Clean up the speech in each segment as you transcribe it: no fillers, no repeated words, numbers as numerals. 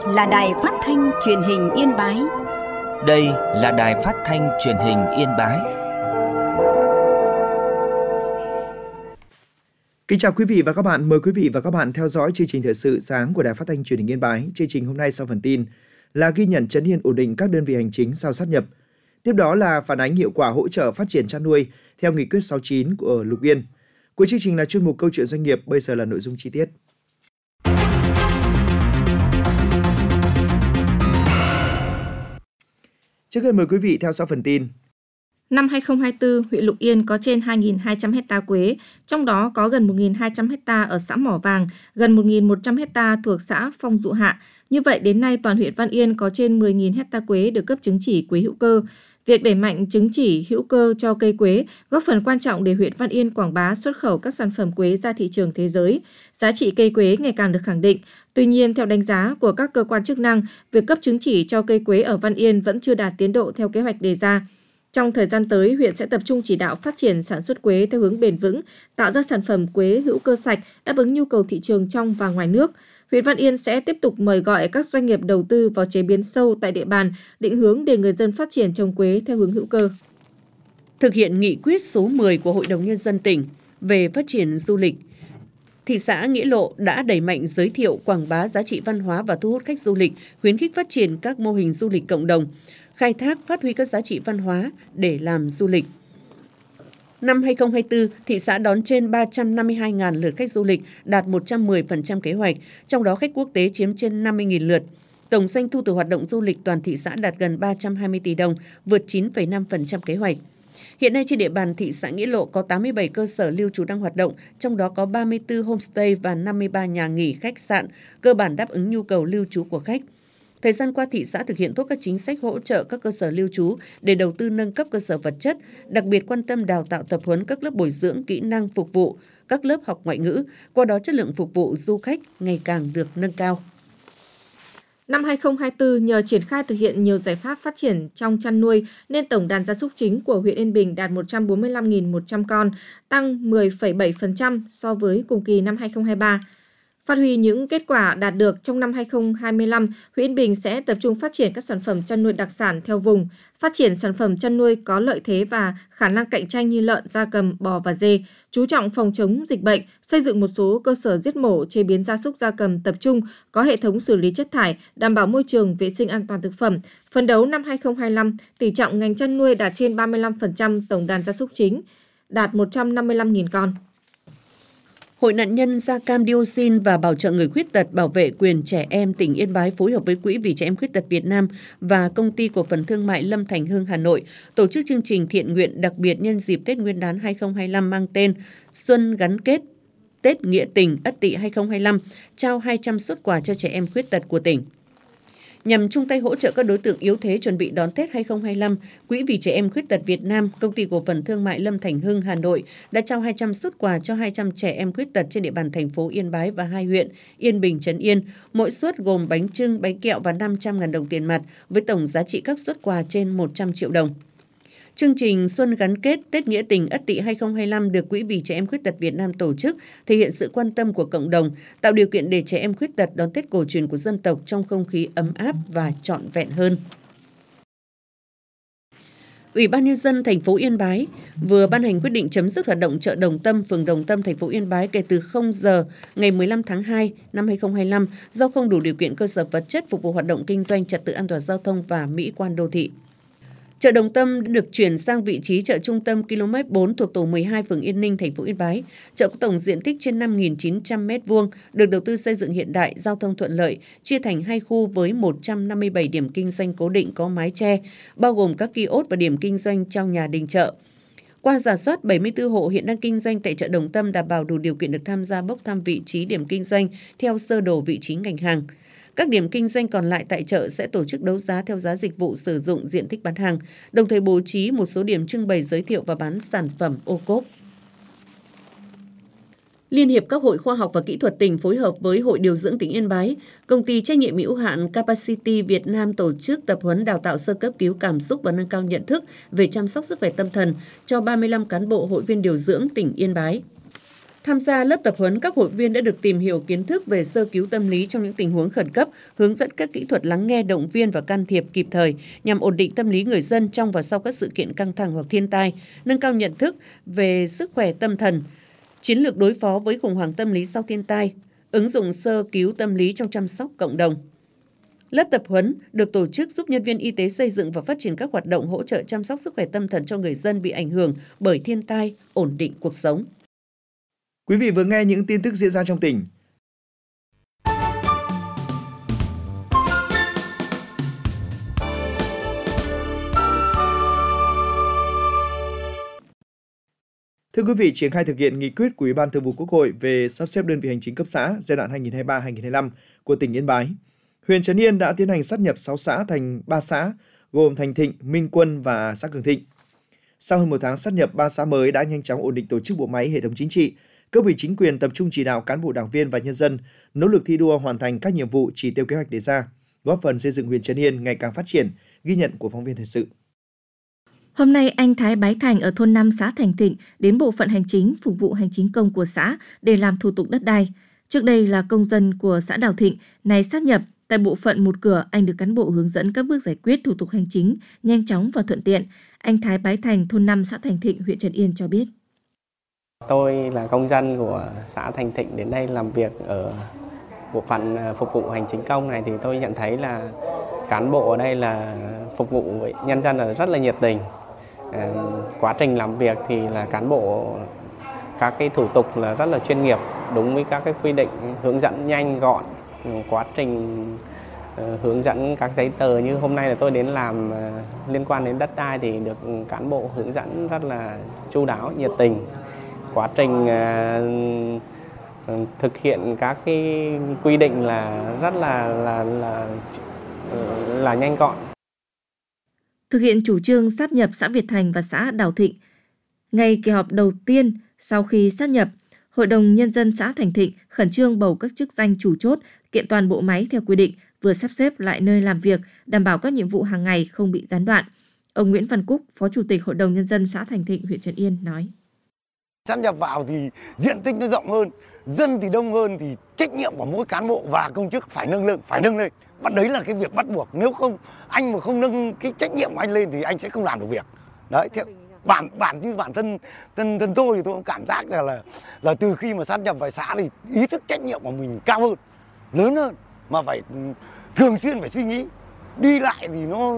là Đài Phát thanh Truyền hình Yên Bái. Đây là Đài Phát thanh Truyền hình Yên Bái. Kính chào quý vị và các bạn, mời quý vị và các bạn theo dõi chương trình thời sự sáng của Đài Phát thanh Truyền hình Yên Bái. Chương trình hôm nay sau phần tin là ghi nhận trấn yên ổn định các đơn vị hành chính sau sát nhập. Tiếp đó là phản ánh hiệu quả hỗ trợ phát triển chăn nuôi theo nghị quyết 69 của Lục Yên. Cuối chương trình là chuyên mục câu chuyện doanh nghiệp, bây giờ là nội dung chi tiết. Trước hết mời quý vị theo dõi phần tin. Năm 2024, huyện Lục Yên có trên 2.200 hectare quế, trong đó có gần 1.200 hectare ở xã Mỏ Vàng, gần 1.100 hectare thuộc xã Phong Dụ Hạ. Như vậy, đến nay toàn huyện Văn Yên có trên 10.000 hectare quế được cấp chứng chỉ quế hữu cơ. Việc đẩy mạnh chứng chỉ hữu cơ cho cây quế góp phần quan trọng để huyện Văn Yên quảng bá xuất khẩu các sản phẩm quế ra thị trường thế giới. Giá trị cây quế ngày càng được khẳng định. Tuy nhiên, theo đánh giá của các cơ quan chức năng, việc cấp chứng chỉ cho cây quế ở Văn Yên vẫn chưa đạt tiến độ theo kế hoạch đề ra. Trong thời gian tới, huyện sẽ tập trung chỉ đạo phát triển sản xuất quế theo hướng bền vững, tạo ra sản phẩm quế hữu cơ sạch, đáp ứng nhu cầu thị trường trong và ngoài nước. Huyện Văn Yên sẽ tiếp tục mời gọi các doanh nghiệp đầu tư vào chế biến sâu tại địa bàn, định hướng để người dân phát triển trồng quế theo hướng hữu cơ. Thực hiện nghị quyết số 10 của Hội đồng Nhân dân tỉnh về phát triển du lịch, thị xã Nghĩa Lộ đã đẩy mạnh giới thiệu quảng bá giá trị văn hóa và thu hút khách du lịch, khuyến khích phát triển các mô hình du lịch cộng đồng, khai thác phát huy các giá trị văn hóa để làm du lịch. Năm 2024, thị xã đón trên 352.000 lượt khách du lịch, đạt 110% kế hoạch, trong đó khách quốc tế chiếm trên 50.000 lượt. Tổng doanh thu từ hoạt động du lịch toàn thị xã đạt gần 320 tỷ đồng, vượt 9,5% kế hoạch. Hiện nay trên địa bàn thị xã Nghĩa Lộ có 87 cơ sở lưu trú đang hoạt động, trong đó có 34 homestay và 53 nhà nghỉ khách sạn, cơ bản đáp ứng nhu cầu lưu trú của khách. Thời gian qua, thị xã thực hiện tốt các chính sách hỗ trợ các cơ sở lưu trú để đầu tư nâng cấp cơ sở vật chất, đặc biệt quan tâm đào tạo tập huấn các lớp bồi dưỡng kỹ năng phục vụ, các lớp học ngoại ngữ, qua đó chất lượng phục vụ du khách ngày càng được nâng cao. Năm 2024, nhờ triển khai thực hiện nhiều giải pháp phát triển trong chăn nuôi nên tổng đàn gia súc chính của huyện Yên Bình đạt 145.100 con, tăng 10,7% so với cùng kỳ năm 2023. Phát huy những kết quả đạt được trong năm 2025, huyện Yên Bình sẽ tập trung phát triển các sản phẩm chăn nuôi đặc sản theo vùng, phát triển sản phẩm chăn nuôi có lợi thế và khả năng cạnh tranh như lợn, gia cầm, bò và dê, chú trọng phòng chống dịch bệnh, xây dựng một số cơ sở giết mổ, chế biến gia súc gia cầm tập trung, có hệ thống xử lý chất thải, đảm bảo môi trường, vệ sinh an toàn thực phẩm. Phấn đấu năm 2025, tỷ trọng ngành chăn nuôi đạt trên 35% tổng đàn gia súc chính, đạt 155.000 con. Hội nạn nhân da cam dioxin và bảo trợ người khuyết tật bảo vệ quyền trẻ em tỉnh Yên Bái phối hợp với Quỹ vì trẻ em khuyết tật Việt Nam và Công ty cổ phần thương mại Lâm Thành Hưng Hà Nội tổ chức chương trình thiện nguyện đặc biệt nhân dịp Tết Nguyên đán 2025 mang tên Xuân gắn kết Tết Nghĩa Tình Ất Tỵ 2025, trao 200 suất quà cho trẻ em khuyết tật của tỉnh. Nhằm chung tay hỗ trợ các đối tượng yếu thế chuẩn bị đón Tết 2025, Quỹ vì trẻ em khuyết tật Việt Nam, Công ty cổ phần thương mại Lâm Thành Hưng Hà Nội đã trao 200 suất quà cho 200 trẻ em khuyết tật trên địa bàn thành phố Yên Bái và 2 huyện Yên Bình, Trấn Yên. Mỗi suất gồm bánh chưng, bánh kẹo và 500.000 đồng tiền mặt với tổng giá trị các suất quà trên 100 triệu đồng. Chương trình Xuân gắn kết Tết Nghĩa Tình Ất Tỵ 2025 được Quỹ vì trẻ em khuyết tật Việt Nam tổ chức, thể hiện sự quan tâm của cộng đồng, tạo điều kiện để trẻ em khuyết tật đón Tết cổ truyền của dân tộc trong không khí ấm áp và trọn vẹn hơn. Ủy ban Nhân dân thành phố Yên Bái vừa ban hành quyết định chấm dứt hoạt động chợ Đồng Tâm, phường Đồng Tâm, thành phố Yên Bái kể từ 0 giờ ngày 15 tháng 2 năm 2025 do không đủ điều kiện cơ sở vật chất phục vụ hoạt động kinh doanh, trật tự an toàn giao thông và mỹ quan đô thị. Chợ Đồng Tâm đã được chuyển sang vị trí chợ trung tâm km 4 thuộc tổ 12 phường Yên Ninh, thành phố Yên Bái. Chợ có tổng diện tích trên 5.900 m2, được đầu tư xây dựng hiện đại, giao thông thuận lợi, chia thành 2 khu với 157 điểm kinh doanh cố định có mái che, bao gồm các kiosk và điểm kinh doanh trong nhà đình chợ. Qua rà soát, 74 hộ hiện đang kinh doanh tại chợ Đồng Tâm đảm bảo đủ điều kiện được tham gia bốc thăm vị trí điểm kinh doanh theo sơ đồ vị trí ngành hàng. Các điểm kinh doanh còn lại tại chợ sẽ tổ chức đấu giá theo giá dịch vụ sử dụng diện tích bán hàng, đồng thời bố trí một số điểm trưng bày giới thiệu và bán sản phẩm ô cốp. Liên hiệp các hội khoa học và kỹ thuật tỉnh phối hợp với Hội điều dưỡng tỉnh Yên Bái, Công ty trách nhiệm hữu hạn Capacity Việt Nam tổ chức tập huấn đào tạo sơ cấp cứu cảm xúc và nâng cao nhận thức về chăm sóc sức khỏe tâm thần cho 35 cán bộ hội viên điều dưỡng tỉnh Yên Bái. Tham gia lớp tập huấn, các hội viên đã được tìm hiểu kiến thức về sơ cứu tâm lý trong những tình huống khẩn cấp, hướng dẫn các kỹ thuật lắng nghe, động viên và can thiệp kịp thời nhằm ổn định tâm lý người dân trong và sau các sự kiện căng thẳng hoặc thiên tai, nâng cao nhận thức về sức khỏe tâm thần, chiến lược đối phó với khủng hoảng tâm lý sau thiên tai, ứng dụng sơ cứu tâm lý trong chăm sóc cộng đồng. Lớp tập huấn được tổ chức giúp nhân viên y tế xây dựng và phát triển các hoạt động hỗ trợ chăm sóc sức khỏe tâm thần cho người dân bị ảnh hưởng bởi thiên tai, ổn định cuộc sống. Quý vị vừa nghe những tin tức diễn ra trong tỉnh. Thưa quý vị, triển khai thực hiện nghị quyết của Ủy ban Thường vụ Quốc hội về sắp xếp đơn vị hành chính cấp xã giai đoạn 2023-2025 của tỉnh Yên Bái, huyện Trấn Yên đã tiến hành sáp nhập 6 xã thành 3 xã, gồm Thành Thịnh, Minh Quân và xã Cường Thịnh. Sau hơn 1 tháng sáp nhập, 3 xã mới đã nhanh chóng ổn định tổ chức bộ máy hệ thống chính trị, cấp ủy chính quyền tập trung chỉ đạo cán bộ đảng viên và nhân dân nỗ lực thi đua hoàn thành các nhiệm vụ chỉ tiêu kế hoạch đề ra, góp phần xây dựng huyện Trấn Yên ngày càng phát triển, ghi nhận của phóng viên thời sự. Hôm nay, anh Thái Bái Thành ở thôn 5 xã Thành Thịnh đến bộ phận hành chính phục vụ hành chính công của xã để làm thủ tục đất đai. Trước đây là công dân của xã Đào Thịnh, nay sát nhập. Tại bộ phận một cửa, anh được cán bộ hướng dẫn các bước giải quyết thủ tục hành chính nhanh chóng và thuận tiện. Anh Thái Bái Thành, thôn 5 xã Thành Thịnh, huyện Trấn Yên cho biết. Tôi là công dân của xã Thành Thịnh đến đây làm việc ở bộ phận phục vụ hành chính công này thì tôi nhận thấy là cán bộ ở đây là phục vụ với nhân dân là rất là nhiệt tình. Quá trình làm việc thì là cán bộ các cái thủ tục là rất là chuyên nghiệp, đúng với các cái quy định, hướng dẫn nhanh gọn. Quá trình hướng dẫn các giấy tờ như hôm nay là tôi đến làm liên quan đến đất đai thì được cán bộ hướng dẫn rất là chu đáo, nhiệt tình. Quá trình thực hiện các cái quy định là rất là nhanh gọn. Thực hiện chủ trương sáp nhập xã Việt Thành và xã Đào Thịnh, ngày kỳ họp đầu tiên sau khi sáp nhập, Hội đồng Nhân dân xã Thành Thịnh khẩn trương bầu các chức danh chủ chốt, kiện toàn bộ máy theo quy định, vừa sắp xếp lại nơi làm việc, đảm bảo các nhiệm vụ hàng ngày không bị gián đoạn. Ông Nguyễn Văn Cúc, Phó Chủ tịch Hội đồng Nhân dân xã Thành Thịnh, huyện Trấn Yên nói. Sáp nhập vào thì diện tích nó rộng hơn, dân thì đông hơn thì trách nhiệm của mỗi cán bộ và công chức phải nâng lên. Đấy là cái việc bắt buộc. Nếu không anh mà không nâng cái trách nhiệm của anh lên thì anh sẽ không làm được việc. Đấy, theo bản thân tôi thì tôi cũng cảm giác là từ khi mà sát nhập vào xã thì ý thức trách nhiệm của mình cao hơn, lớn hơn, mà phải thường xuyên phải suy nghĩ. Đi lại thì nó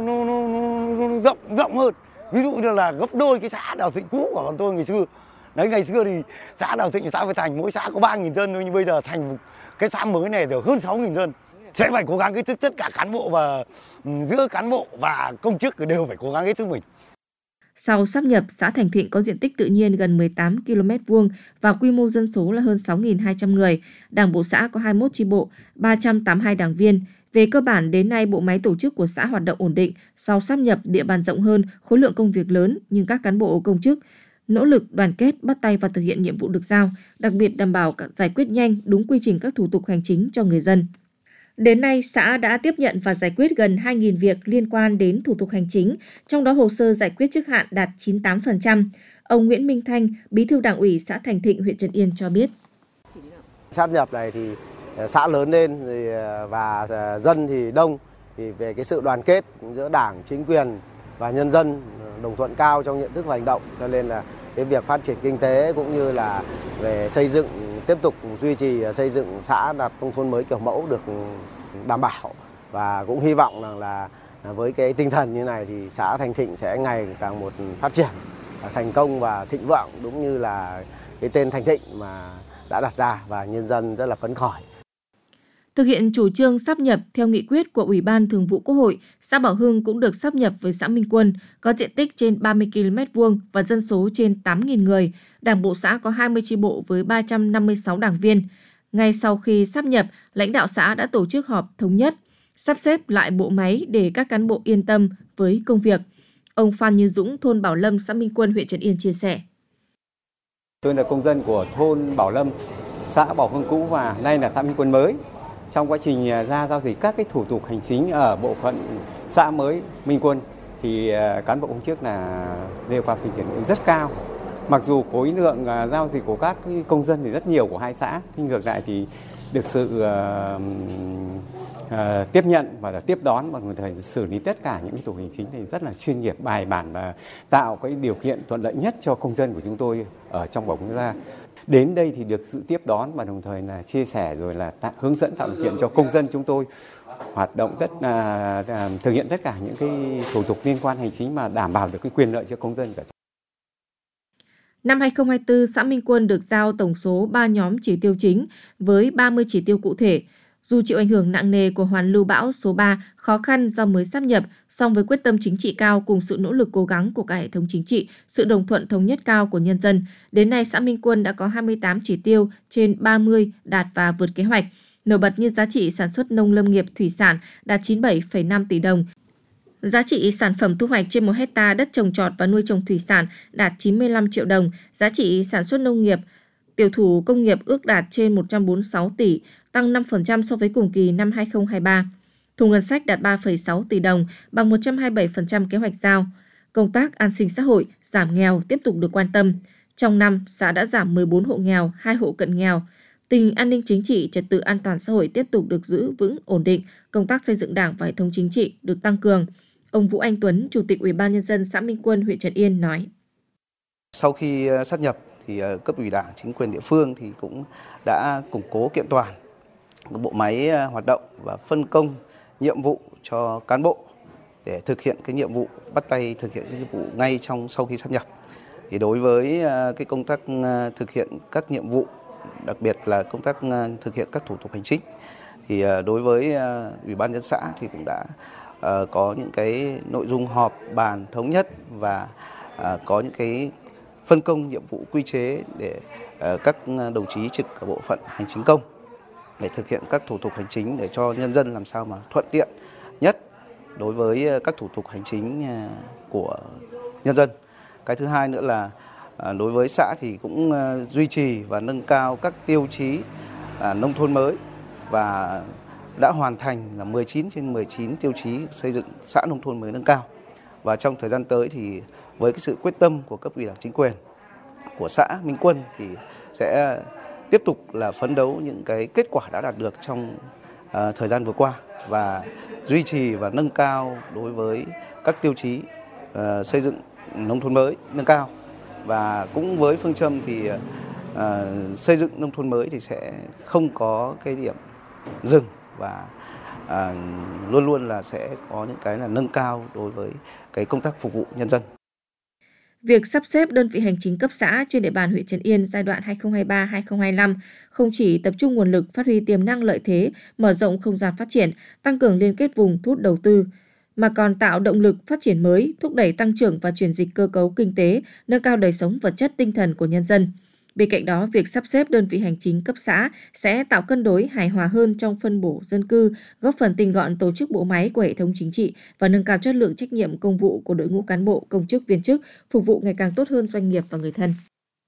rộng hơn. Ví dụ như là gấp đôi cái xã Đào Thịnh cũ của bọn tôi ngày xưa. Đấy, ngày xưa thì xã Đào Thịnh, xã Việt Thành mỗi xã có 3.000 dân thôi, nhưng bây giờ thành cái xã mới này được hơn 6.000 dân. Sẽ phải cố gắng hết sức, tất cả cán bộ và giữa cán bộ và công chức đều phải cố gắng hết sức mình. Sau sáp nhập, xã Thành Thịnh có diện tích tự nhiên gần 18 km² và quy mô dân số là hơn 6.200 người. Đảng bộ xã có 21 chi bộ, 382 đảng viên. Về cơ bản, đến nay bộ máy tổ chức của xã hoạt động ổn định. Sau sáp nhập, địa bàn rộng hơn, khối lượng công việc lớn, nhưng các cán bộ công chức nỗ lực đoàn kết, bắt tay và thực hiện nhiệm vụ được giao, đặc biệt đảm bảo giải quyết nhanh, đúng quy trình các thủ tục hành chính cho người dân. Đến nay, xã đã tiếp nhận và giải quyết gần 2.000 việc liên quan đến thủ tục hành chính, trong đó hồ sơ giải quyết trước hạn đạt 98%. Ông Nguyễn Minh Thanh, Bí thư Đảng ủy xã Thành Thịnh, huyện Trấn Yên cho biết. Sáp nhập này thì xã lớn lên và dân thì đông, thì về cái sự đoàn kết giữa Đảng, chính quyền và nhân dân đồng thuận cao trong nhận thức và hành động, cho nên là cái việc phát triển kinh tế cũng như là về xây dựng, tiếp tục duy trì xây dựng xã đạt nông thôn mới kiểu mẫu được đảm bảo, và cũng hy vọng là với cái tinh thần như này thì xã Thành Thịnh sẽ ngày càng một phát triển thành công và thịnh vượng, đúng như là cái tên Thành Thịnh mà đã đặt ra, và nhân dân rất là phấn khởi. Thực hiện chủ trương sáp nhập theo nghị quyết của Ủy ban Thường vụ Quốc hội, xã Bảo Hưng cũng được sáp nhập với xã Minh Quân, có diện tích trên 30 km² và dân số trên 8.000 người. Đảng bộ xã có 20 chi bộ với 356 đảng viên. Ngay sau khi sáp nhập, lãnh đạo xã đã tổ chức họp thống nhất, sắp xếp lại bộ máy để các cán bộ yên tâm với công việc. Ông Phan Như Dũng, thôn Bảo Lâm, xã Minh Quân, huyện Trấn Yên chia sẻ. Tôi là công dân của thôn Bảo Lâm, xã Bảo Hưng cũ và nay là xã Minh Quân mới. Trong quá trình ra giao dịch các cái thủ tục hành chính ở bộ phận xã mới Minh Quân thì cán bộ công chức là nêu cao tinh thần rất cao, Mặc dù khối lượng giao dịch của các công dân thì rất nhiều của hai xã, nhưng ngược lại thì được sự tiếp nhận và tiếp đón và đồng thời xử lý tất cả những cái thủ tục hành chính thì rất là chuyên nghiệp, bài bản và tạo cái điều kiện thuận lợi nhất cho công dân của chúng tôi ở trong bảo quốc gia. Đến đây thì được sự tiếp đón và đồng thời là chia sẻ rồi là hướng dẫn tạo điều kiện cho công dân chúng tôi hoạt động thực hiện tất cả những cái thủ tục liên quan hành chính mà đảm bảo được cái quyền lợi cho công dân cả. Năm 2024, xã Minh Quân được giao tổng số 3 nhóm chỉ tiêu chính với 30 chỉ tiêu cụ thể. Dù chịu ảnh hưởng nặng nề của hoàn lưu bão số 3, khó khăn do mới sáp nhập, song với quyết tâm chính trị cao cùng sự nỗ lực cố gắng của cả hệ thống chính trị, sự đồng thuận thống nhất cao của nhân dân, đến nay xã Minh Quân đã có 28 chỉ tiêu trên 30 đạt và vượt kế hoạch. Nổi bật như giá trị sản xuất nông lâm nghiệp thủy sản đạt 97,5 tỷ đồng. Giá trị sản phẩm thu hoạch trên 1 hectare đất trồng trọt và nuôi trồng thủy sản đạt 95 triệu đồng. Giá trị sản xuất nông nghiệp, tiểu thủ công nghiệp ước đạt trên 146 tỷ, tăng 5% so với cùng kỳ năm 2023. Thu ngân sách đạt 3,6 tỷ đồng, bằng 127% kế hoạch giao. Công tác an sinh xã hội, giảm nghèo tiếp tục được quan tâm. Trong năm, xã đã giảm 14 hộ nghèo, 2 hộ cận nghèo. Tình hình an ninh chính trị, trật tự an toàn xã hội tiếp tục được giữ vững, ổn định. Công tác xây dựng Đảng và hệ thống chính trị được tăng cường. Ông Vũ Anh Tuấn, Chủ tịch Ủy ban Nhân dân xã Minh Quân, huyện Trần Yên nói. Sau khi sáp nhập thì cấp ủy Đảng, chính quyền địa phương thì cũng đã củng cố kiện toàn bộ máy hoạt động và phân công nhiệm vụ cho cán bộ để thực hiện cái nhiệm vụ, bắt tay thực hiện cái nhiệm vụ ngay sau khi sáp nhập. Thì đối với cái công tác thực hiện các nhiệm vụ, đặc biệt là công tác thực hiện các thủ tục hành chính, thì đối với Ủy ban nhân dân xã thì cũng đã có những cái nội dung họp bàn thống nhất và có những cái phân công nhiệm vụ quy chế để các đồng chí trực ở bộ phận hành chính công để thực hiện các thủ tục hành chính để cho nhân dân làm sao mà thuận tiện nhất đối với các thủ tục hành chính của nhân dân. Cái thứ hai nữa là đối với xã thì cũng duy trì và nâng cao các tiêu chí nông thôn mới và đã hoàn thành là 19 trên 19 tiêu chí xây dựng xã nông thôn mới nâng cao. Và trong thời gian tới thì với cái sự quyết tâm của cấp ủy Đảng, chính quyền của xã Minh Quân thì sẽ tiếp tục là phấn đấu những cái kết quả đã đạt được trong thời gian vừa qua và duy trì và nâng cao đối với các tiêu chí xây dựng nông thôn mới nâng cao. Và cũng với phương châm thì xây dựng nông thôn mới thì sẽ không có cái điểm dừng và luôn luôn là sẽ có những cái là nâng cao đối với cái công tác phục vụ nhân dân. Việc sắp xếp đơn vị hành chính cấp xã trên địa bàn huyện Trần Yên giai đoạn 2023-2025 không chỉ tập trung nguồn lực phát huy tiềm năng lợi thế, mở rộng không gian phát triển, tăng cường liên kết vùng thu hút đầu tư, mà còn tạo động lực phát triển mới, thúc đẩy tăng trưởng và chuyển dịch cơ cấu kinh tế, nâng cao đời sống vật chất tinh thần của nhân dân. Bên cạnh đó, việc sắp xếp đơn vị hành chính cấp xã sẽ tạo cân đối hài hòa hơn trong phân bổ dân cư, góp phần tinh gọn tổ chức bộ máy của hệ thống chính trị và nâng cao chất lượng trách nhiệm công vụ của đội ngũ cán bộ, công chức, viên chức, phục vụ ngày càng tốt hơn doanh nghiệp và người thân.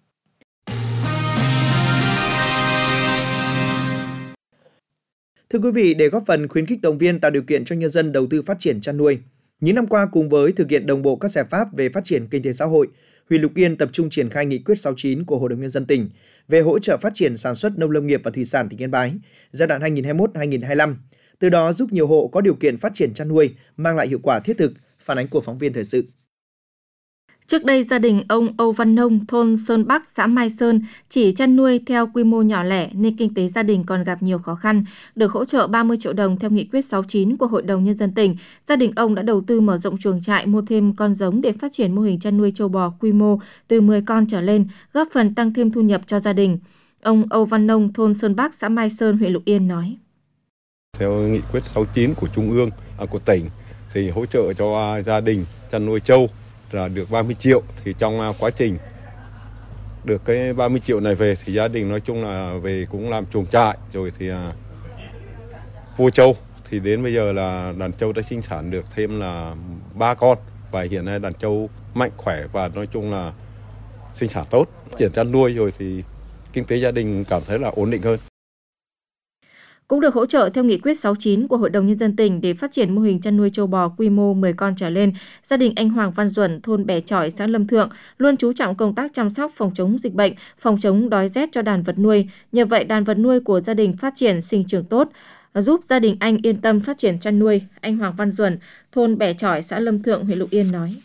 Thưa quý vị, để góp phần khuyến khích động viên tạo điều kiện cho nhân dân đầu tư phát triển chăn nuôi, những năm qua cùng với thực hiện đồng bộ các giải pháp về phát triển kinh tế xã hội, huyện Lục Yên tập trung triển khai nghị quyết 69 của Hội đồng Nhân dân tỉnh về hỗ trợ phát triển sản xuất nông lâm nghiệp và thủy sản tỉnh Yên Bái giai đoạn 2021-2025, từ đó giúp nhiều hộ có điều kiện phát triển chăn nuôi, mang lại hiệu quả thiết thực. Phản ánh của phóng viên thời sự. Trước đây, gia đình ông Âu Văn Nông, thôn Sơn Bắc, xã Mai Sơn chỉ chăn nuôi theo quy mô nhỏ lẻ nên kinh tế gia đình còn gặp nhiều khó khăn. Được hỗ trợ 30 triệu đồng theo nghị quyết 69 của Hội đồng Nhân dân tỉnh, gia đình ông đã đầu tư mở rộng chuồng trại, mua thêm con giống để phát triển mô hình chăn nuôi trâu bò quy mô từ 10 con trở lên, góp phần tăng thêm thu nhập cho gia đình. Ông Âu Văn Nông, thôn Sơn Bắc, xã Mai Sơn, huyện Lục Yên nói. Theo nghị quyết 69 của Trung ương, của tỉnh thì hỗ trợ cho gia đình chăn nuôi trâu là được 30 triệu. Thì trong quá trình được cái 30 triệu này về thì gia đình nói chung là về cũng làm chuồng trại rồi thì mua trâu. Thì đến bây giờ là đàn trâu đã sinh sản được thêm là 3 con. Và hiện nay đàn trâu mạnh khỏe và nói chung là sinh sản tốt. Triển chăn nuôi rồi thì kinh tế gia đình cảm thấy là ổn định hơn. cũng được hỗ trợ theo nghị quyết 69 của Hội đồng Nhân dân tỉnh để phát triển mô hình chăn nuôi trâu bò quy mô 10 con trở lên. Gia đình anh Hoàng Văn Duẩn, thôn Bè Chỏi, xã Lâm Thượng luôn chú trọng công tác chăm sóc phòng chống dịch bệnh, phòng chống đói rét cho đàn vật nuôi. Nhờ vậy, đàn vật nuôi của gia đình phát triển sinh trưởng tốt, giúp gia đình anh yên tâm phát triển chăn nuôi. Anh Hoàng Văn Duẩn, thôn Bè Chỏi, xã Lâm Thượng, huyện Lục Yên nói.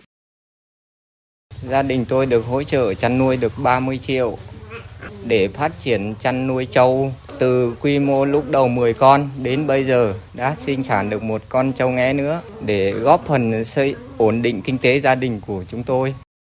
Gia đình tôi được hỗ trợ chăn nuôi được 30 triệu để phát triển chăn nuôi trâu. Từ quy mô lúc đầu 10 con đến bây giờ đã sinh sản được một con trâu nghé nữa để góp phần xây ổn định kinh tế gia đình của chúng tôi.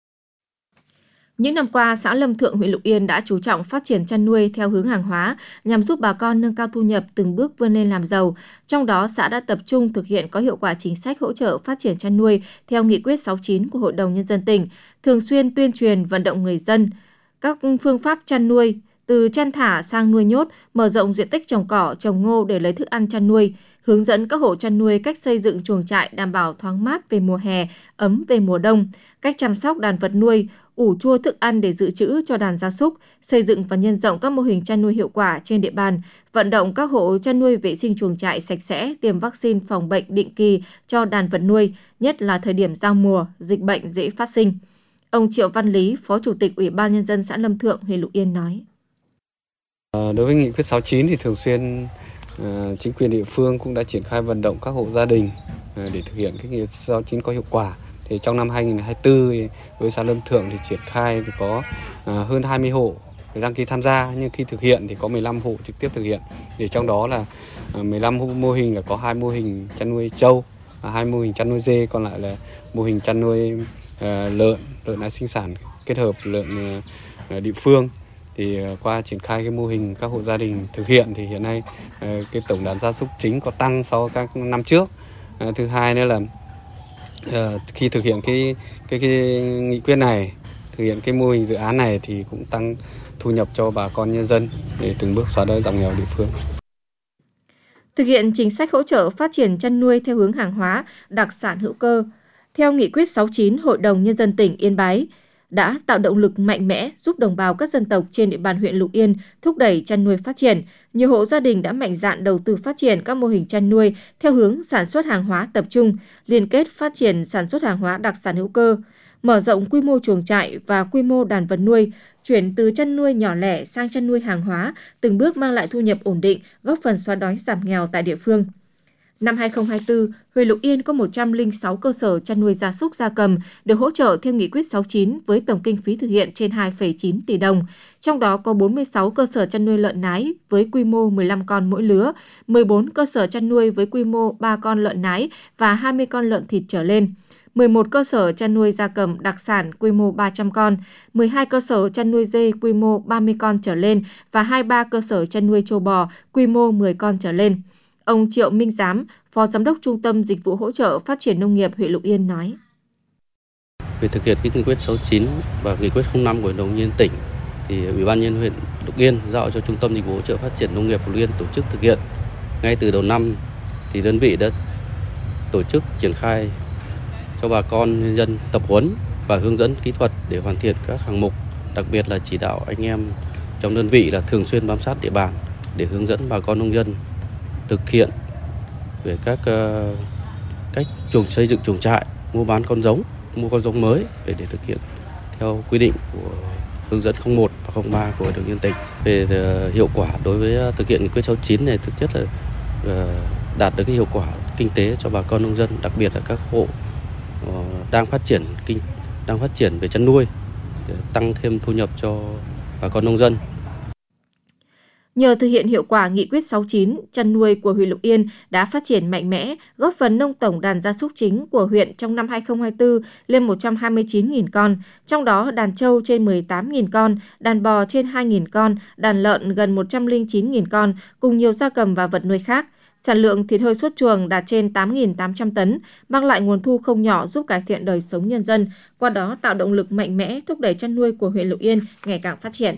Những năm qua, xã Lâm Thượng, huyện Lục Yên đã chú trọng phát triển chăn nuôi theo hướng hàng hóa nhằm giúp bà con nâng cao thu nhập, từng bước vươn lên làm giàu. Trong đó, xã đã tập trung thực hiện có hiệu quả chính sách hỗ trợ phát triển chăn nuôi theo nghị quyết 69 của Hội đồng Nhân dân tỉnh, thường xuyên tuyên truyền vận động người dân các phương pháp chăn nuôi, từ chăn thả sang nuôi nhốt, mở rộng diện tích trồng cỏ, trồng ngô để lấy thức ăn chăn nuôi, hướng dẫn các hộ chăn nuôi cách xây dựng chuồng trại đảm bảo thoáng mát về mùa hè, ấm về mùa đông, cách chăm sóc đàn vật nuôi, ủ chua thức ăn để dự trữ cho đàn gia súc, xây dựng và nhân rộng các mô hình chăn nuôi hiệu quả trên địa bàn, vận động các hộ chăn nuôi vệ sinh chuồng trại sạch sẽ, tiêm vaccine phòng bệnh định kỳ cho đàn vật nuôi, nhất là thời điểm giao mùa, dịch bệnh dễ phát sinh. Ông Triệu Văn Lý, Phó Chủ tịch Ủy ban Nhân dân xã Lâm Thượng, huyện Lục Yên nói. Đối với nghị quyết 69 thì thường xuyên chính quyền địa phương cũng đã triển khai vận động các hộ gia đình để thực hiện cái nghị quyết 69 có hiệu quả. Thì trong năm 2024 với xã Lâm Thượng thì triển khai thì có hơn 20 hộ để đăng ký tham gia, nhưng khi thực hiện thì có 15 hộ trực tiếp thực hiện. Thì trong đó là 15 mô hình là có 2 mô hình chăn nuôi trâu, 2 mô hình chăn nuôi dê, còn lại là mô hình chăn nuôi lợn nái sinh sản kết hợp lợn địa phương. Thì qua triển khai cái mô hình các hộ gia đình thực hiện thì hiện nay cái tổng đàn gia súc chính có tăng so với các năm trước. Thứ hai nữa là khi thực hiện cái nghị quyết này, thực hiện cái mô hình dự án này thì cũng tăng thu nhập cho bà con nhân dân để từng bước xóa đói giảm nghèo địa phương. Thực hiện chính sách hỗ trợ phát triển chăn nuôi theo hướng hàng hóa, đặc sản hữu cơ, theo nghị quyết 69, Hội đồng Nhân dân tỉnh Yên Bái đã tạo động lực mạnh mẽ giúp đồng bào các dân tộc trên địa bàn huyện Lục Yên thúc đẩy chăn nuôi phát triển. Nhiều hộ gia đình đã mạnh dạn đầu tư phát triển các mô hình chăn nuôi theo hướng sản xuất hàng hóa tập trung, liên kết phát triển sản xuất hàng hóa đặc sản hữu cơ, mở rộng quy mô chuồng trại và quy mô đàn vật nuôi, chuyển từ chăn nuôi nhỏ lẻ sang chăn nuôi hàng hóa, từng bước mang lại thu nhập ổn định, góp phần xóa đói giảm nghèo tại địa phương. Năm 2024, huyện Lục Yên có 106 cơ sở chăn nuôi gia súc gia cầm được hỗ trợ theo nghị quyết 69 với tổng kinh phí thực hiện trên 2,9 tỷ đồng. Trong đó có 46 cơ sở chăn nuôi lợn nái với quy mô 15 con mỗi lứa, 14 cơ sở chăn nuôi với quy mô 3 con lợn nái và 20 con lợn thịt trở lên, 11 cơ sở chăn nuôi gia cầm đặc sản quy mô 300 con, 12 cơ sở chăn nuôi dê quy mô 30 con trở lên và 23 cơ sở chăn nuôi trâu bò quy mô 10 con trở lên. Ông Triệu Minh Giám, Phó Giám đốc Trung tâm Dịch vụ Hỗ trợ Phát triển Nông nghiệp huyện Lục Yên nói. Về thực hiện nghị quyết 69 và nghị quyết 05 của Hội đồng Nhân dân tỉnh, thì Ủy ban nhân dân huyện Lục Yên giao cho Trung tâm Dịch vụ Hỗ trợ Phát triển Nông nghiệp Lục Yên tổ chức thực hiện. Ngay từ đầu năm thì đơn vị đã tổ chức triển khai cho bà con nhân dân tập huấn và hướng dẫn kỹ thuật để hoàn thiện các hạng mục, đặc biệt là chỉ đạo anh em trong đơn vị là thường xuyên bám sát địa bàn để hướng dẫn bà con nông dân thực hiện về các cách xây dựng chuồng trại, mua bán con giống, mua con giống mới để thực hiện theo quy định của hướng dẫn 01 và 03 của Hội đồng Nhân dân tỉnh. Về hiệu quả đối với thực hiện nghị quyết 69 này, thực chất là đạt được cái hiệu quả kinh tế cho bà con nông dân, đặc biệt là các hộ đang phát triển về chăn nuôi để tăng thêm thu nhập cho bà con nông dân. Nhờ thực hiện hiệu quả nghị quyết 69, chăn nuôi của huyện Lục Yên đã phát triển mạnh mẽ, góp phần nâng tổng đàn gia súc chính của huyện trong năm 2024 lên 129.000 con, trong đó đàn trâu trên 18.000 con, đàn bò trên 2.000 con, đàn lợn gần 109.000 con, cùng nhiều gia cầm và vật nuôi khác. Sản lượng thịt hơi xuất chuồng đạt trên 8.800 tấn, mang lại nguồn thu không nhỏ giúp cải thiện đời sống nhân dân, qua đó tạo động lực mạnh mẽ thúc đẩy chăn nuôi của huyện Lục Yên ngày càng phát triển.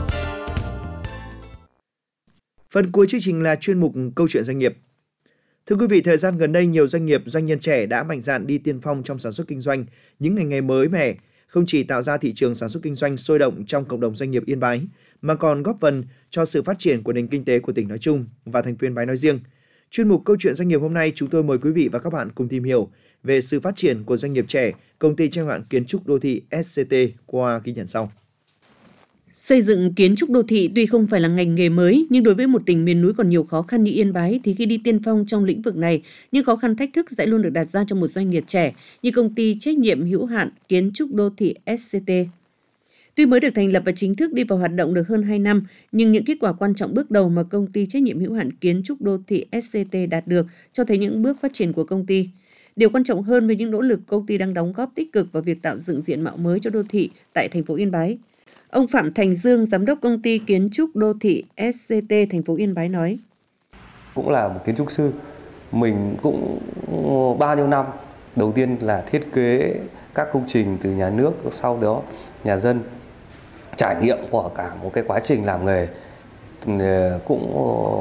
Phần cuối chương trình là chuyên mục Câu chuyện doanh nghiệp. Thưa quý vị, thời gian gần đây, nhiều doanh nghiệp, doanh nhân trẻ đã mạnh dạn đi tiên phong trong sản xuất kinh doanh, những ngành nghề mới mẻ, không chỉ tạo ra thị trường sản xuất kinh doanh sôi động trong cộng đồng doanh nghiệp Yên Bái, mà còn góp phần cho sự phát triển của nền kinh tế của tỉnh nói chung và thành phố Yên Bái nói riêng. Chuyên mục Câu chuyện doanh nghiệp hôm nay, chúng tôi mời quý vị và các bạn cùng tìm hiểu về sự phát triển của doanh nghiệp trẻ, công ty trách nhiệm hữu hạn kiến trúc đô thị SCT qua ghi nhận sau. Xây dựng kiến trúc đô thị tuy không phải là ngành nghề mới, nhưng đối với một tỉnh miền núi còn nhiều khó khăn như Yên Bái thì khi đi tiên phong trong lĩnh vực này, những khó khăn thách thức sẽ luôn được đặt ra cho một doanh nghiệp trẻ như công ty trách nhiệm hữu hạn kiến trúc đô thị SCT. Tuy mới được thành lập và chính thức đi vào hoạt động được hơn 2 năm, nhưng những kết quả quan trọng bước đầu mà công ty trách nhiệm hữu hạn kiến trúc đô thị SCT đạt được cho thấy những bước phát triển của công ty. Điều quan trọng hơn với những nỗ lực công ty đang đóng góp tích cực vào việc tạo dựng diện mạo mới cho đô thị tại thành phố Yên Bái. Ông Phạm Thành Dương, giám đốc công ty kiến trúc đô thị SCT thành phố Yên Bái nói: Cũng là một kiến trúc sư, mình cũng bao nhiêu năm, đầu tiên là thiết kế các công trình từ nhà nước, sau đó nhà dân, trải nghiệm của cả một cái quá trình làm nghề cũng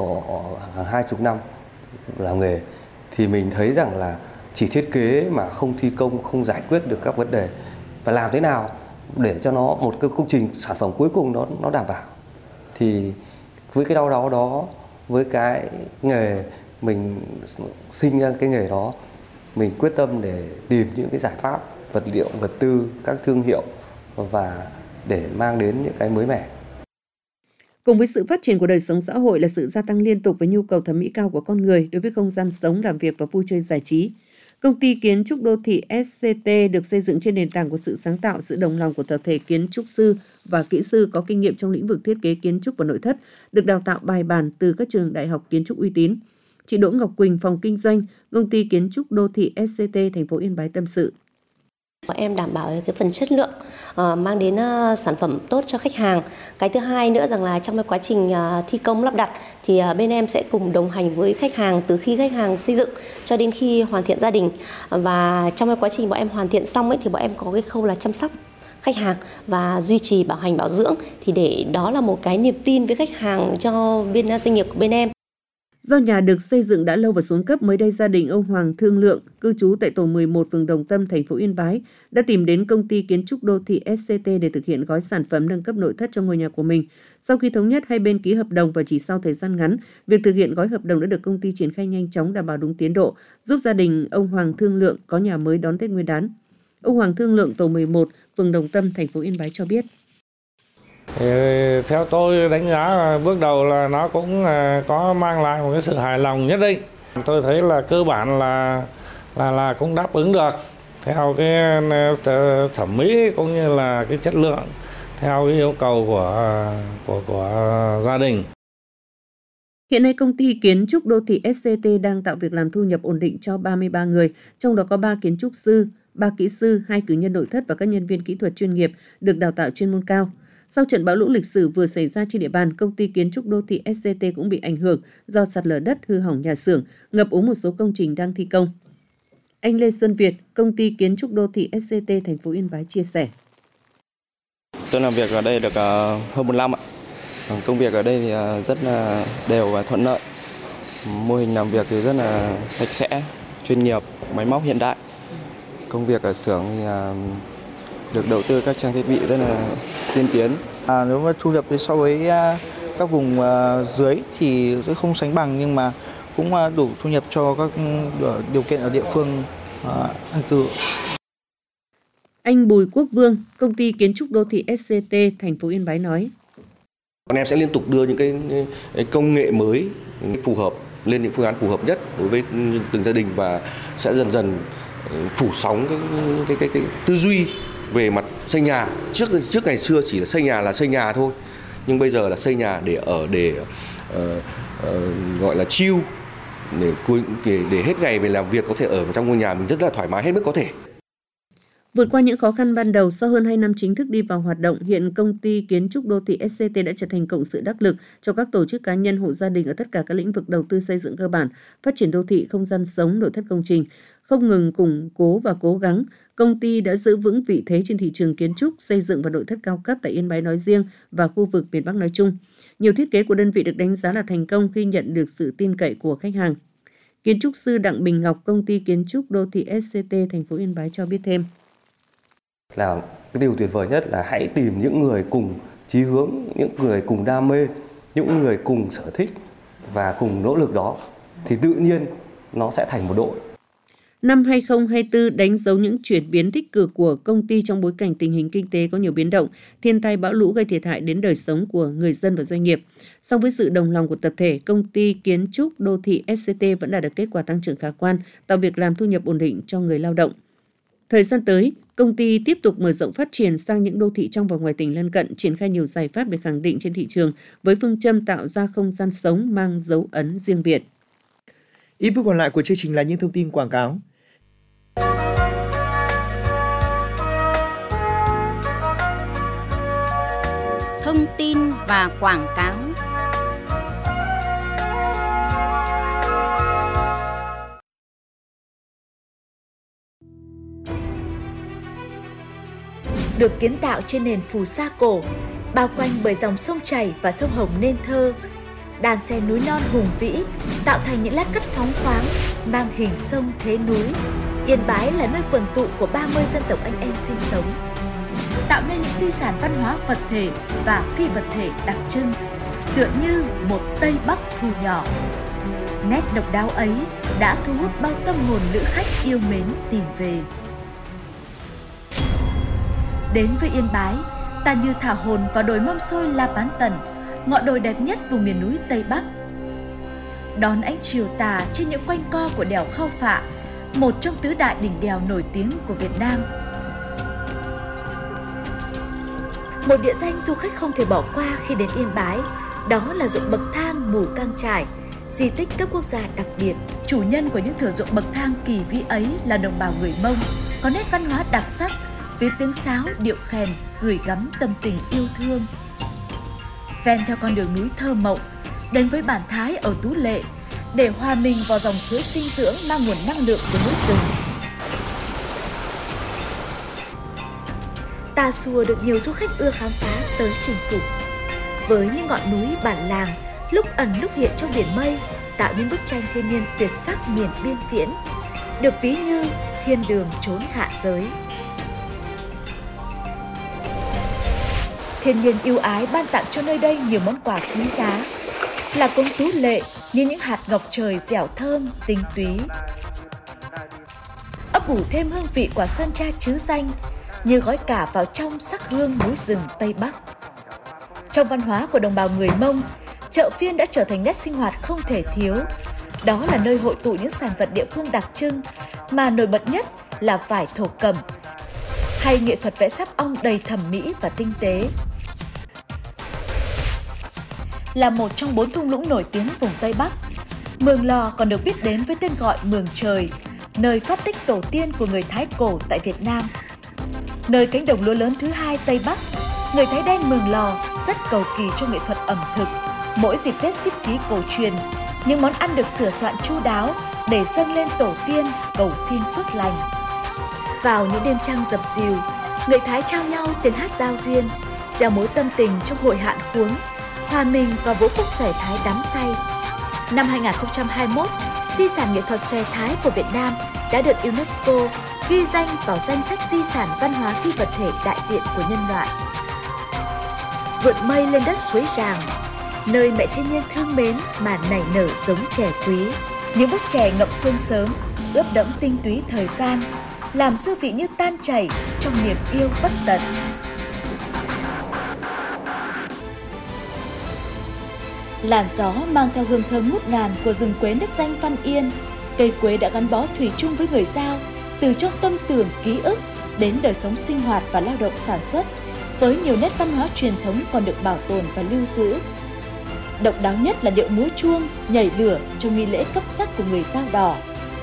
20 năm làm nghề, thì mình thấy rằng là chỉ thiết kế mà không thi công, không giải quyết được các vấn đề, và làm thế nào để cho nó một cái công trình sản phẩm cuối cùng nó đảm bảo. Thì với cái đau đáu đó, với cái nghề mình sinh ra cái nghề đó, mình quyết tâm để tìm những cái giải pháp vật liệu, vật tư, các thương hiệu và để mang đến những cái mới mẻ. Cùng với sự phát triển của đời sống xã hội là sự gia tăng liên tục với nhu cầu thẩm mỹ cao của con người đối với không gian sống, làm việc và vui chơi giải trí. Công ty kiến trúc đô thị SCT được xây dựng trên nền tảng của sự sáng tạo, sự đồng lòng của tập thể kiến trúc sư và kỹ sư có kinh nghiệm trong lĩnh vực thiết kế kiến trúc và nội thất, được đào tạo bài bản từ các trường đại học kiến trúc uy tín. Chị Đỗ Ngọc Quỳnh, phòng kinh doanh, công ty kiến trúc đô thị SCT thành phố Yên Bái tâm sự. Em đảm bảo cái phần chất lượng, mang đến sản phẩm tốt cho khách hàng. Cái thứ hai nữa rằng là trong cái quá trình thi công lắp đặt thì bên em sẽ cùng đồng hành với khách hàng từ khi khách hàng xây dựng cho đến khi hoàn thiện gia đình. Và trong cái quá trình bọn em hoàn thiện xong ấy, thì bọn em có cái khâu là chăm sóc khách hàng và duy trì bảo hành bảo dưỡng, thì để đó là một cái niềm tin với khách hàng cho bên doanh nghiệp của bên em. Do nhà được xây dựng đã lâu và xuống cấp, mới đây gia đình ông Hoàng Thương Lượng, cư trú tại tổ 11 phường Đồng Tâm, thành phố Yên Bái, đã tìm đến công ty kiến trúc đô thị SCT để thực hiện gói sản phẩm nâng cấp nội thất cho ngôi nhà của mình. Sau khi thống nhất hai bên ký hợp đồng và chỉ sau thời gian ngắn, việc thực hiện gói hợp đồng đã được công ty triển khai nhanh chóng, đảm bảo đúng tiến độ, giúp gia đình ông Hoàng Thương Lượng có nhà mới đón Tết Nguyên đán. Ông Hoàng Thương Lượng, tổ 11 phường Đồng Tâm, thành phố Yên Bái cho biết. Theo tôi đánh giá bước đầu là nó cũng có mang lại một cái sự hài lòng nhất định. Tôi thấy là cơ bản là cũng đáp ứng được theo cái thẩm mỹ cũng như là cái chất lượng theo cái yêu cầu của gia đình. Hiện nay công ty kiến trúc đô thị SCT đang tạo việc làm thu nhập ổn định cho 33 người, trong đó có 3 kiến trúc sư, 3 kỹ sư, 2 cử nhân nội thất và các nhân viên kỹ thuật chuyên nghiệp được đào tạo chuyên môn cao. Sau trận bão lũ lịch sử vừa xảy ra trên địa bàn, công ty kiến trúc đô thị SCT cũng bị ảnh hưởng do sạt lở đất, hư hỏng nhà xưởng, ngập úng một số công trình đang thi công. Anh Lê Xuân Việt, công ty kiến trúc đô thị SCT thành phố Yên Bái chia sẻ. Tôi làm việc ở đây được hơn 1 năm ạ. Công việc ở đây thì rất là đều và thuận lợi. Mô hình làm việc thì rất là sạch sẽ, chuyên nghiệp, máy móc hiện đại. Công việc ở xưởng thì được đầu tư các trang thiết bị rất là tiên tiến. Nếu mà thu nhập so với các vùng dưới thì không sánh bằng, nhưng mà cũng đủ thu nhập cho các điều kiện ở địa phương an cư. Anh Bùi Quốc Vương, công ty kiến trúc đô thị SCT thành phố Yên Bái nói. Bọn em sẽ liên tục đưa những cái công nghệ mới phù hợp lên những phương án phù hợp nhất đối với từng gia đình, và sẽ dần dần phủ sóng cái tư duy về mặt xây nhà. Trước ngày xưa chỉ là xây nhà thôi, nhưng bây giờ là xây nhà để ở, để gọi là chill, để hết ngày về làm việc có thể ở trong ngôi nhà mình rất là thoải mái hết mức có thể. Vượt qua những khó khăn ban đầu, sau hơn 2 năm chính thức đi vào hoạt động, hiện công ty kiến trúc đô thị SCT đã trở thành cộng sự đắc lực cho các tổ chức cá nhân, hộ gia đình ở tất cả các lĩnh vực đầu tư xây dựng cơ bản, phát triển đô thị, không gian sống, nội thất công trình. Không ngừng củng cố và cố gắng, công ty đã giữ vững vị thế trên thị trường kiến trúc, xây dựng và nội thất cao cấp tại Yên Bái nói riêng và khu vực miền Bắc nói chung. Nhiều thiết kế của đơn vị được đánh giá là thành công khi nhận được sự tin cậy của khách hàng. Kiến trúc sư Đặng Bình Ngọc, công ty kiến trúc đô thị SCT thành phố Yên Bái cho biết thêm. Là cái điều tuyệt vời nhất là hãy tìm những người cùng chí hướng, những người cùng đam mê, những người cùng sở thích và cùng nỗ lực đó thì tự nhiên nó sẽ thành một đội. Năm 2024 đánh dấu những chuyển biến tích cực của công ty trong bối cảnh tình hình kinh tế có nhiều biến động, thiên tai bão lũ gây thiệt hại đến đời sống của người dân và doanh nghiệp. Song với sự đồng lòng của tập thể, công ty kiến trúc đô thị SCT vẫn đạt được kết quả tăng trưởng khả quan, tạo việc làm thu nhập ổn định cho người lao động. Thời gian tới, công ty tiếp tục mở rộng phát triển sang những đô thị trong và ngoài tỉnh lân cận, triển khai nhiều giải pháp để khẳng định trên thị trường với phương châm tạo ra không gian sống mang dấu ấn riêng biệt. Ít phút còn lại của chương trình là những thông tin quảng cáo. Thông tin và quảng cáo. Được kiến tạo trên nền phù sa cổ, bao quanh bởi dòng sông chảy và sông Hồng nên thơ, đàn xe núi non hùng vĩ tạo thành những lát cắt phóng khoáng mang hình sông thế núi. Yên Bái là nơi quần tụ của 30 dân tộc anh em sinh sống, tạo nên những di sản văn hóa vật thể và phi vật thể đặc trưng, tựa như một Tây Bắc thu nhỏ. Nét độc đáo ấy đã thu hút bao tâm hồn lữ khách yêu mến tìm về. Đến với Yên Bái, ta như thả hồn vào đồi mâm xôi La Bán Tần, ngọn đồi đẹp nhất vùng miền núi Tây Bắc. Đón ánh chiều tà trên những quanh co của đèo Khao Phạ, một trong tứ đại đỉnh đèo nổi tiếng của Việt Nam. Một địa danh du khách không thể bỏ qua khi đến Yên Bái, đó là ruộng bậc thang Mù Cang Chải, di tích cấp quốc gia đặc biệt. Chủ nhân của những thửa ruộng bậc thang kỳ vĩ ấy là đồng bào người Mông, có nét văn hóa đặc sắc, với tiếng sáo, điệu khèn gửi gắm tâm tình yêu thương. Ven theo con đường núi thơ mộng, đến với bản Thái ở Tú Lệ để hòa mình vào dòng suối sinh dưỡng mang nguồn năng lượng của núi rừng. Tà Xùa được nhiều du khách ưa khám phá tới chinh phục. Với những ngọn núi bản làng lúc ẩn lúc hiện trong biển mây, tạo nên bức tranh thiên nhiên tuyệt sắc miền biên viễn, được ví như thiên đường chốn hạ giới. Thiên nhiên ưu ái ban tặng cho nơi đây nhiều món quà quý giá, là cống Tú Lệ như những hạt ngọc trời dẻo thơm, tinh túy. Ấp ủ thêm hương vị quả sơn tra trứ danh như gói cả vào trong sắc hương núi rừng Tây Bắc. Trong văn hóa của đồng bào người Mông, chợ phiên đã trở thành nét sinh hoạt không thể thiếu. Đó là nơi hội tụ những sản vật địa phương đặc trưng, mà nổi bật nhất là vải thổ cẩm, hay nghệ thuật vẽ sáp ong đầy thẩm mỹ và tinh tế. Là một trong 4 thung lũng nổi tiếng vùng Tây Bắc, Mường Lò còn được biết đến với tên gọi Mường Trời, nơi phát tích tổ tiên của người Thái cổ tại Việt Nam. Nơi cánh đồng lúa lớn thứ hai Tây Bắc, người Thái đen Mường Lò rất cầu kỳ trong nghệ thuật ẩm thực. Mỗi dịp Tết Xíp Xí cổ truyền, những món ăn được sửa soạn chu đáo để dâng lên tổ tiên cầu xin phước lành. Vào những đêm trăng dập dìu, người Thái trao nhau tiếng hát giao duyên, gieo mối tâm tình trong hội hạn khuống, hòa mình vào vũ khúc xòe Thái đắm say. Năm 2021, di sản nghệ thuật xòe Thái của Việt Nam đã được UNESCO ghi danh vào danh sách di sản văn hóa phi vật thể đại diện của nhân loại. Vượt mây lên đất suối Ràng, nơi mẹ thiên nhiên thương mến mà nảy nở giống chè quý. Những bức chè ngậm sương sớm, ướp đẫm tinh túy thời gian, làm dư vị như tan chảy trong niềm yêu bất tận. Làn gió mang theo hương thơm ngút ngàn của rừng quế nước danh Văn Yên. Cây quế đã gắn bó thủy chung với người Dao, từ trong tâm tưởng ký ức đến đời sống sinh hoạt và lao động sản xuất, với nhiều nét văn hóa truyền thống còn được bảo tồn và lưu giữ. Độc đáo nhất là điệu múa chuông, nhảy lửa trong nghi lễ cấp sắc của người Dao Đỏ.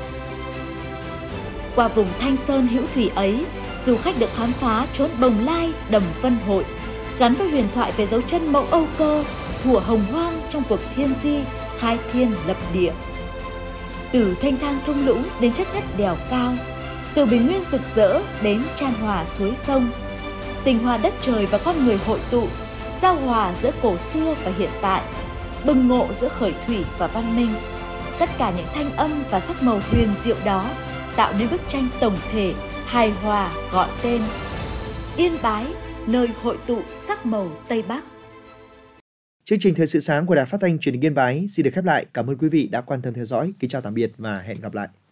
Qua vùng Thanh Sơn hữu thủy ấy, du khách được khám phá chốn Bồng Lai, Đầm Vân Hội, gắn với huyền thoại về dấu chân mẫu Âu Cơ, thuở hồng hoang trong cuộc thiên di, khai thiên lập địa. Từ thanh thang thung lũng đến chất ngất đèo cao, từ bình nguyên rực rỡ đến chan hòa suối sông, tình hòa đất trời và con người hội tụ, giao hòa giữa cổ xưa và hiện tại, bừng ngộ giữa khởi thủy và văn minh. Tất cả những thanh âm và sắc màu huyền diệu đó tạo nên bức tranh tổng thể, hài hòa gọi tên Yên Bái, nơi hội tụ sắc màu Tây Bắc. Chương trình Thời sự sáng của Đài Phát thanh Truyền hình Yên Bái xin được khép lại. Cảm ơn quý vị đã quan tâm theo dõi. Kính chào tạm biệt và hẹn gặp lại.